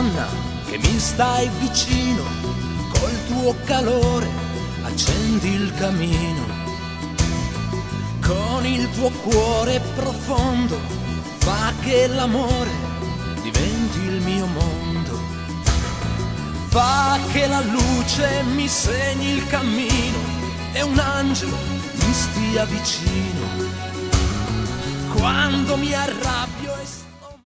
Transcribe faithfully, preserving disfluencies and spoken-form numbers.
donna che mi stai vicino, col tuo calore accendi il camino, con il tuo cuore profondo fa che l'amore diventi il mio mondo, fa che la luce mi segni il cammino e un angelo mi stia vicino quando mi arrabbio e